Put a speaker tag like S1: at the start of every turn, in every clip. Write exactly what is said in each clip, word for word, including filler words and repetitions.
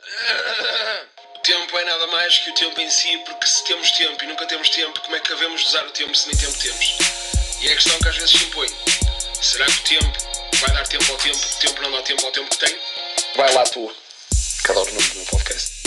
S1: O tempo é nada mais que o tempo em si, porque se temos tempo e nunca temos tempo, como é que havemos de usar o tempo se nem tempo temos? E é a questão que às vezes se impõe. Será que o tempo vai dar tempo ao tempo, o tempo não dá tempo ao tempo que tem? Vai lá tu, que adoro o nome do meu podcast.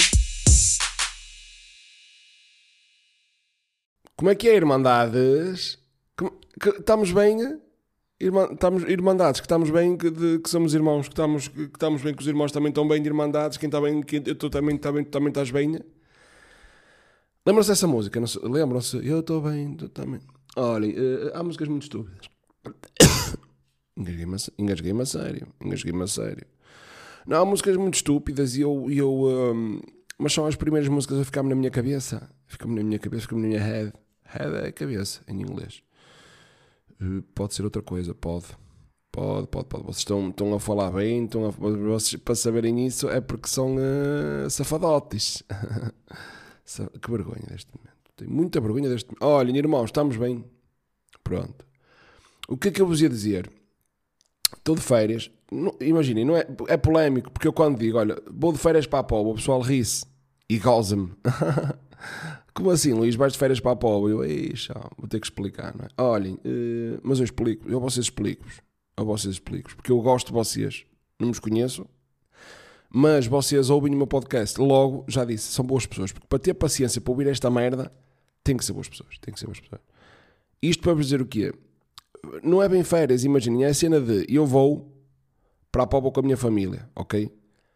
S2: Como é que é, irmandades? Como, que, estamos bem? Irmã, estamos, irmandades, que estamos bem, que, de, que somos irmãos, que estamos, que, que estamos bem, que os irmãos também estão bem de irmandades, quem está bem, quem, eu estou também, tá bem, também estás bem. Lembram-se dessa música? Não sei, lembram-se? Eu estou bem, tu também. Olhem, uh, há músicas muito estúpidas. Engasguei-me a, engasguei-me a sério, engasguei-me a sério. Não, há músicas muito estúpidas e eu, e eu um, mas são as primeiras músicas a ficar-me na minha cabeça. Ficam-me na minha cabeça, ficam-me na minha head. Head é cabeça, em inglês. Uh, pode ser outra coisa, pode. Pode, pode, pode. Vocês estão, estão a falar bem, estão a, vocês, para saberem isso é porque são uh, safadotes. Que vergonha deste momento. Tenho muita vergonha deste momento. Olhem, irmãos, estamos bem. Pronto. O que é que eu vos ia dizer? Estou de férias. Imaginem, não é, é polémico, porque eu quando digo, olha, vou de férias para a Póvoa, o pessoal ri-se e goza-me. Como assim, Luís, vais de férias para a Póvoa? Eu, eixa, vou ter que explicar, não é? Olhem, uh, mas eu explico, eu a vocês explico-vos, a vocês explico-vos, porque eu gosto de vocês, não vos conheço, mas vocês ouvem o meu podcast, logo, já disse, são boas pessoas, porque para ter paciência para ouvir esta merda, tem que ser boas pessoas, tem que ser boas pessoas. Isto para vos dizer o quê? Não é bem férias, imaginem, é a cena de, eu vou para a Póvoa com a minha família, ok?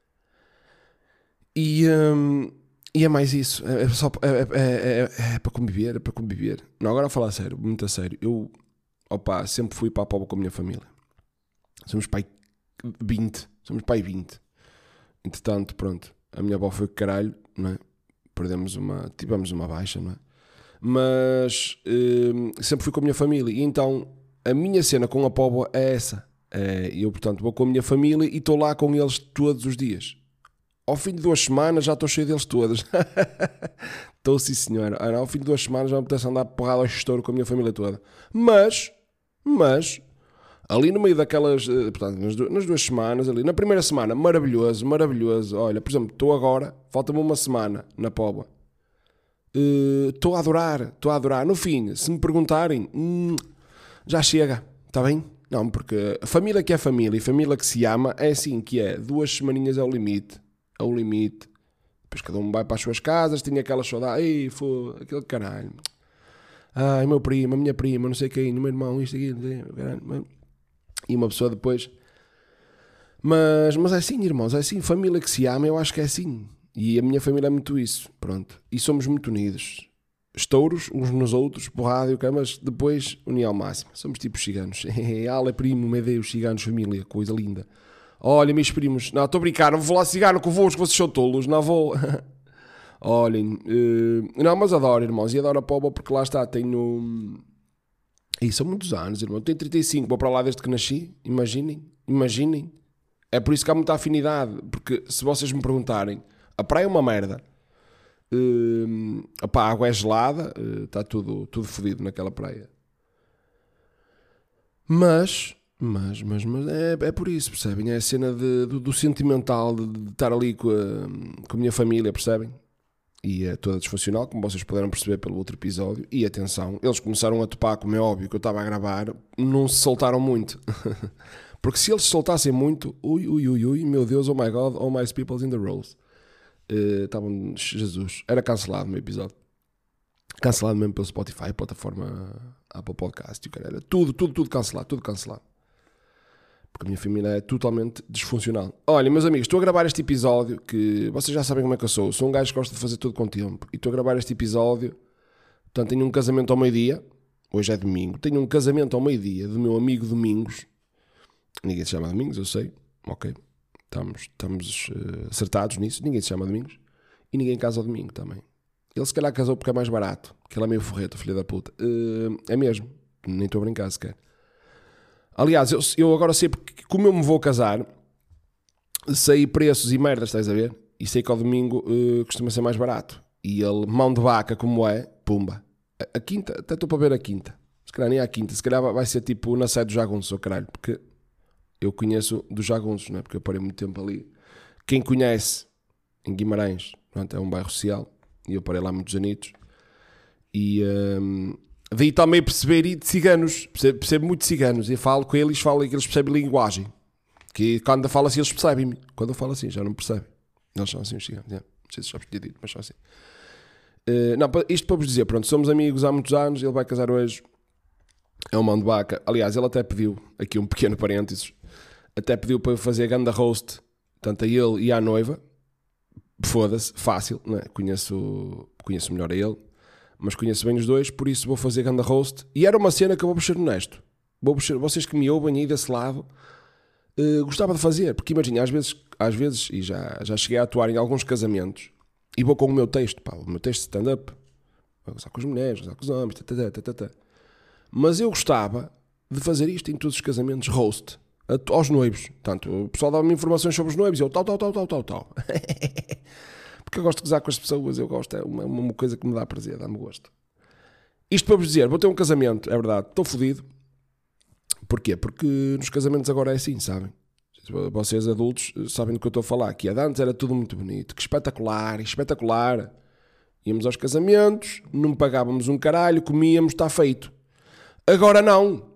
S2: E... Um, E é mais isso, é, só, é, é, é, é para conviver, é para conviver. Não, agora a falar a sério, muito a sério. Eu, opa, sempre fui para a Póvoa com a minha família. Somos pai vinte, somos pai vinte. Entretanto, pronto, a minha avó foi que caralho, não é? Perdemos uma, tivemos uma baixa, não é? Mas hum, sempre fui com a minha família. E então, a minha cena com a Póvoa é essa. É, eu, portanto, vou com a minha família e estou lá com eles todos os dias. Ao fim de duas semanas já estou cheio deles todos. Estou sim, senhora. Ao fim de duas semanas já me apetece andar porrada ao estouro com a minha família toda. Mas, mas, ali no meio daquelas, portanto, nas duas, nas duas semanas, ali, na primeira semana, maravilhoso, maravilhoso. Olha, por exemplo, estou agora, falta-me uma semana na Póvoa. Estou uh, a adorar, estou a adorar. No fim, se me perguntarem, hum, já chega, está bem? Não, porque a família que é família e família que se ama é assim que é. Duas semaninhas é o limite. Ao limite, depois cada um vai para as suas casas, tinha aquela saudade, ei, foi aquele caralho, ai, meu primo, a minha prima, não sei quem, o meu irmão, isto aqui, caralho. E uma pessoa depois, mas, mas é assim, irmãos, é assim, família que se ama, eu acho que é assim, e a minha família é muito isso, pronto, e somos muito unidos, estouros uns nos outros, porrada e o que, mas depois união máxima, somos tipo ciganos, ala, primo, meu Deus, ciganos, família, coisa linda. Olha, meus primos, não, estou a brincar, não vou lá cigano convosco, vocês são tolos, não vou. Olhem, uh, não, mas adoro, irmãos, e adoro a Póvoa porque lá está, tenho... Ih, são muitos anos, irmão, tenho trinta e cinco, vou para lá desde que nasci, imaginem, imaginem. É por isso que há muita afinidade, porque se vocês me perguntarem, a praia é uma merda, uh, opá, a água é gelada, uh, está tudo, tudo fodido naquela praia. Mas... Mas, mas, mas é, é por isso, percebem? É a cena de, do, do sentimental, de, de estar ali com a, com a minha família, percebem? E é toda disfuncional, como vocês puderam perceber pelo outro episódio. E atenção, eles começaram a topar, como é óbvio que eu estava a gravar, não se soltaram muito. Porque se eles se soltassem muito, ui, ui, ui, ui, meu Deus, oh my God, all my people's in the rolls. Uh, estavam, Jesus, era cancelado o meu episódio. Cancelado mesmo pelo Spotify, plataforma Apple Podcast, e o cara, era tudo, tudo, tudo cancelado, tudo cancelado. Porque a minha família é totalmente disfuncional. Olha, meus amigos, estou a gravar este episódio, que vocês já sabem como é que eu sou. Sou um gajo que gosta de fazer tudo com tempo. E estou a gravar este episódio. Portanto, tenho um casamento ao meio-dia. Hoje é domingo. Tenho um casamento ao meio-dia do meu amigo Domingos. Ninguém se chama Domingos, eu sei. Ok. Estamos, estamos uh, acertados nisso. Ninguém se chama Domingos. E ninguém casa ao domingo também. Ele se calhar casou porque é mais barato. Porque ele é meio forreto, filho da puta. Uh, é mesmo. Nem estou a brincar sequer. Aliás, eu, eu agora sei porque, como eu me vou casar, sei preços e merdas, estás a ver? E sei que ao domingo uh, costuma ser mais barato. E ele, mão de vaca como é, pumba. A, a quinta, até estou para ver a quinta. Se calhar nem a quinta, se calhar vai ser tipo na sede do Jagunços, oh caralho. Porque eu conheço dos Jagunços, não é? Porque eu parei muito tempo ali. Quem conhece em Guimarães. Pronto, é um bairro social. E eu parei lá muitos anitos. E um, daí também perceber e de ciganos. Percebo, percebo muito de ciganos. E falo com eles, falo que eles percebem linguagem. Que quando eu falo assim, eles percebem-me. Quando eu falo assim, já não percebem. Eles são assim os ciganos. Yeah. Não sei se já vos tinha dito, mas são assim. Uh, não, isto para vos dizer, pronto, somos amigos há muitos anos. Ele vai casar hoje. É um mão de vaca. Aliás, ele até pediu, aqui um pequeno parênteses, até pediu para eu fazer ganda roast, tanto a ele e à noiva. Foda-se, fácil, não é? Conheço, conheço melhor a ele, mas conheço bem os dois, por isso vou fazer ganda roast. E era uma cena que eu vou ser honesto. Vou ser, vocês que me ouvem aí desse lado, uh, gostava de fazer, porque imagina, às vezes, às vezes, e já, já cheguei a atuar em alguns casamentos, e vou com o meu texto, pá, o meu texto de stand-up, vou gozar com as mulheres, gozar com os homens, tata, tata, tata. Mas eu gostava de fazer isto em todos os casamentos, roast, aos noivos. Portanto, o pessoal dava-me informações sobre os noivos e eu tal, tal, tal, tal, tal, tal. Porque eu gosto de gozar com as pessoas, eu gosto, é uma, uma coisa que me dá prazer, dá-me gosto. Isto para vos dizer, vou ter um casamento, é verdade, estou fodido. Porquê? Porque nos casamentos agora é assim, sabem? Vocês adultos sabem do que eu estou a falar, que antes era tudo muito bonito, que espetacular, espetacular. Íamos aos casamentos, não pagávamos um caralho, comíamos, está feito. Agora não.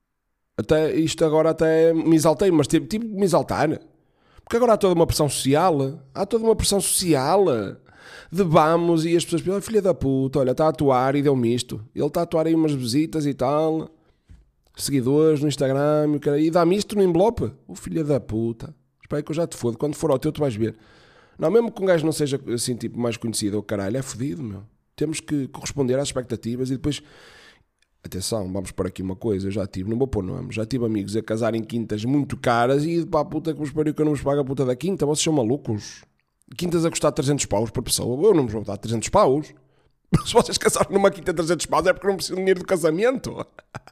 S2: Até, isto agora até me exaltei, mas tive, tive de me exaltar. Porque agora há toda uma pressão social. Há toda uma pressão social. De vamos e as pessoas pensam, filha da puta, olha, está a atuar e deu-me isto. Ele está a atuar aí umas visitas e tal. Seguidores no Instagram e dá-me isto no envelope. O filho da puta. Espera que eu já te fodo. Quando for ao teu tu vais ver. Não, mesmo que um gajo não seja assim tipo mais conhecido, ou caralho, é fodido, meu. Temos que corresponder às expectativas e depois... Atenção, vamos por aqui uma coisa, eu já tive, não vou pôr nome, já tive amigos a casar em quintas muito caras e pá, puta que vos pariu que eu não vos pago a puta da quinta, vocês são malucos. Quintas a custar trezentos paus por pessoa, eu não vos vou dar trezentos paus. Se vocês casaram numa quinta trezentos paus é porque não precisam de dinheiro do casamento.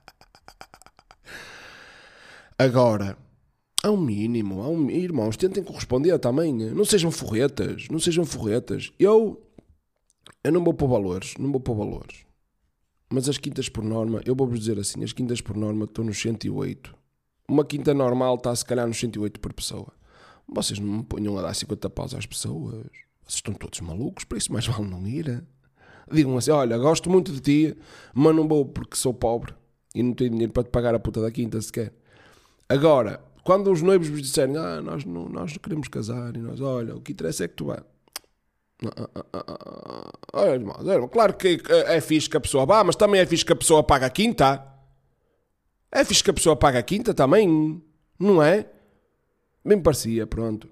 S2: Agora, há um mínimo, há um, irmãos, tentem corresponder também, não sejam forretas, não sejam forretas. Eu, eu não vou pôr valores, não vou pôr valores. Mas as quintas por norma, eu vou-vos dizer assim, as quintas por norma estão nos cento e oito. Uma quinta normal está se calhar nos cento e oito por pessoa. Vocês não me ponham a dar cinquenta paus às pessoas. Vocês estão todos malucos, por isso mais vale não ir. Digam assim, olha, gosto muito de ti, mas não vou porque sou pobre e não tenho dinheiro para te pagar a puta da quinta sequer. Agora, quando os noivos vos disserem, ah, nós não, nós não queremos casar, e nós, olha, o que interessa é que tu vá. Olha, irmão, claro que é fixe que a pessoa vá, mas também é fixe que a pessoa paga a quinta. É fixe que a pessoa paga a quinta também, não é? Bem parecia, pronto.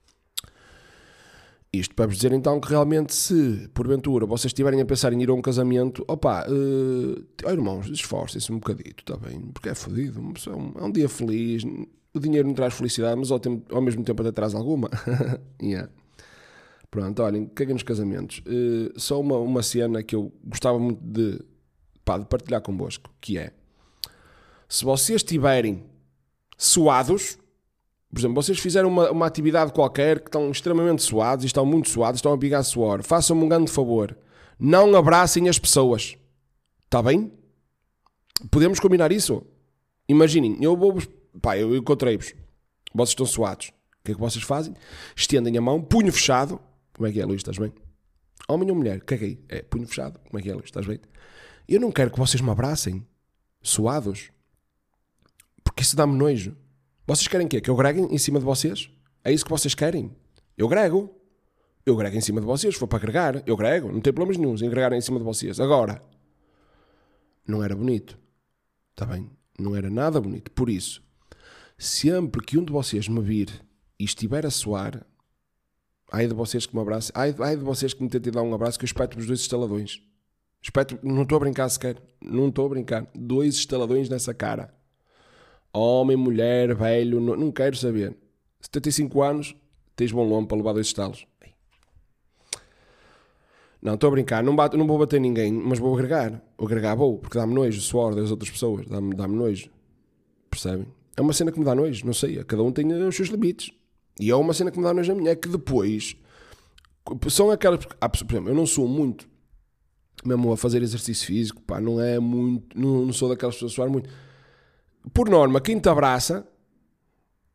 S2: Isto para vos dizer então que realmente se, porventura, vocês estiverem a pensar em ir a um casamento, opá, uh, oh, irmãos, esforcem-se um bocadito, está bem? Porque é fodido, é um, é um dia feliz, o dinheiro não traz felicidade, mas ao, tempo, ao mesmo tempo até traz alguma. Yeah. Pronto, olhem, caguem nos casamentos. Uh, só uma, uma cena que eu gostava muito de, pá, de partilhar convosco, que é, se vocês estiverem suados, por exemplo, vocês fizeram uma, uma atividade qualquer que estão extremamente suados, e estão muito suados, estão a pigar suor, façam-me um grande favor, não abracem as pessoas, está bem? Podemos combinar isso? Imaginem, eu vou-vos, pá, eu encontrei-vos, vocês estão suados, o que é que vocês fazem? Estendem a mão, punho fechado. Como é que é, Luís? Estás bem? Homem ou mulher? Caguei. É, punho fechado. Como é que é, Luís? Estás bem? Eu não quero que vocês me abracem suados. Porque isso dá-me nojo. Vocês querem o quê? Que eu gregue em cima de vocês? É isso que vocês querem? Eu grego. Eu grego em cima de vocês. Se for para agregar, eu grego. Não tem problemas nenhum em agregar em cima de vocês. Agora, não era bonito. Está bem? Não era nada bonito. Por isso, sempre que um de vocês me vir e estiver a suar, ai de vocês que me abracem, ai, ai de vocês que me tentem dar um abraço, que eu espeto-vos dois estaladões. Espeto, não estou a brincar sequer. Não estou a brincar. Dois estaladões nessa cara. Homem, mulher, velho, não, não quero saber. setenta e cinco anos, tens bom lombo para levar dois estalos. Não, estou a brincar. Não, bato, não vou bater ninguém, mas vou agregar. Vou agregar vou, porque dá-me nojo o suor das outras pessoas. Dá-me, dá-me nojo. Percebem? É uma cena que me dá nojo. Não sei. Cada um tem os seus limites. E é uma cena que me dá nojo a minha. É que depois... São aquelas... Ah, por exemplo, eu não sou muito... Mesmo a fazer exercício físico, pá, não é muito... Não, não sou daquelas pessoas a suar muito... Por norma, quem te abraça...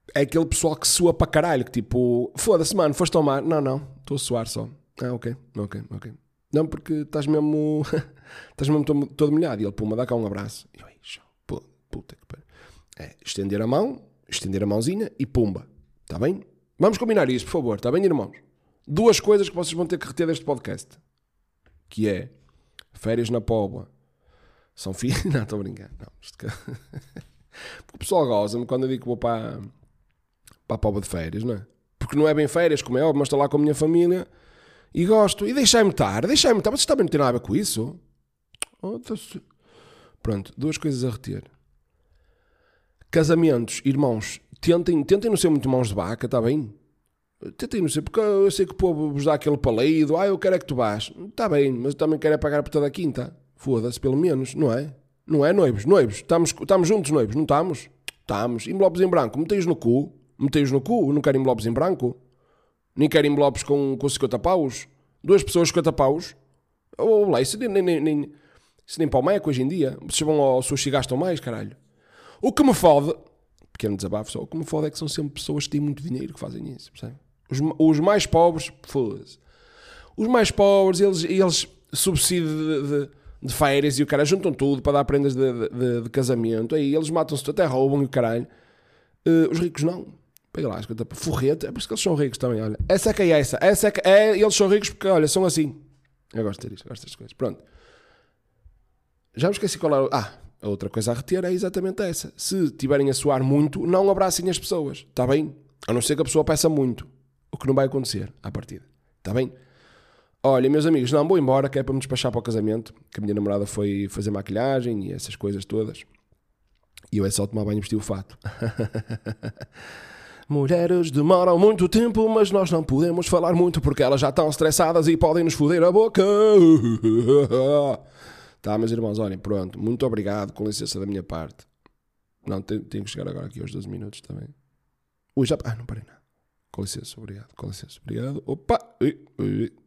S2: é aquele pessoal que sua para caralho, que tipo, foda-se, mano, foste ao mar? Não, não, estou a suar só. Ah, ok, ok, ok. Não, porque estás mesmo, estás mesmo todo, todo molhado. E ele, puma, dá cá um abraço. E eu, puta que pariu. É, estender a mão, estender a mãozinha e pumba. Está bem? Vamos combinar isto, por favor, está bem, irmãos? Duas coisas que vocês vão ter que reter deste podcast. Que é, férias na Póvoa. São filhos... Não, estou a brincar. Não, isto... O pessoal goza-me quando eu digo que vou para, para a Póvoa de férias, não é? Porque não é bem férias, como é óbvio, mas estou lá com a minha família e gosto. E deixai-me estar, deixai-me estar. Vocês também não têm nada a ver com isso? Oh, pronto, duas coisas a reter. Casamentos, irmãos, tentem, tentem não ser muito mãos de vaca, está bem? Tentem não ser, porque eu sei que o povo vos dá aquele palido. Ah, eu quero é que tu vás. Está bem, mas eu também quero é pagar por toda a quinta. Foda-se, pelo menos, não é? Não é, noivos? Noivos, estamos, estamos juntos, noivos, não estamos? Estamos. Envelopes em branco, metei-os no cu. Metei-os no cu, não quero envelopes em branco. Nem quero envelopes com, com cinquenta paus. Duas pessoas cinquenta paus. Oh, lá, isso nem, nem, nem, isso nem para o meco hoje em dia. Vocês vão ao sushi e gastam mais, caralho. O que me fode, pequeno desabafo só, o que me fode é que são sempre pessoas que têm muito dinheiro que fazem isso, percebe? Os, os mais pobres, foda-se. Os mais pobres, eles, eles subsídio de, de, de férias e o cara juntam tudo para dar prendas de, de, de casamento. Aí eles matam-se, até roubam e o caralho. Uh, os ricos não. Pega lá, escuta, forreta, é por isso que eles são ricos também, olha. Essa é que é essa. essa é, que é, eles são ricos porque, olha, são assim. Eu gosto de ter isto, gosto destas coisas. Pronto. Já me esqueci qual era... Ah, a outra coisa a reter é exatamente essa. Se tiverem a suar muito, não abracem as pessoas. Está bem? A não ser que a pessoa peça muito. O que não vai acontecer à partida. Está bem? Olha, meus amigos, não, vou embora, que é para me despachar para o casamento, que a minha namorada foi fazer maquilhagem e essas coisas todas. E eu é só tomar banho e vestir o fato. Mulheres demoram muito tempo, mas nós não podemos falar muito porque elas já estão estressadas e podem nos foder a boca. Tá, meus irmãos, olhem, pronto. Muito obrigado, com licença da minha parte. Não, tenho, tenho que chegar agora aqui aos doze minutos também. Ui, já... Ah, não parei nada. Com licença, obrigado, com licença, obrigado. Opa! Ui, ui.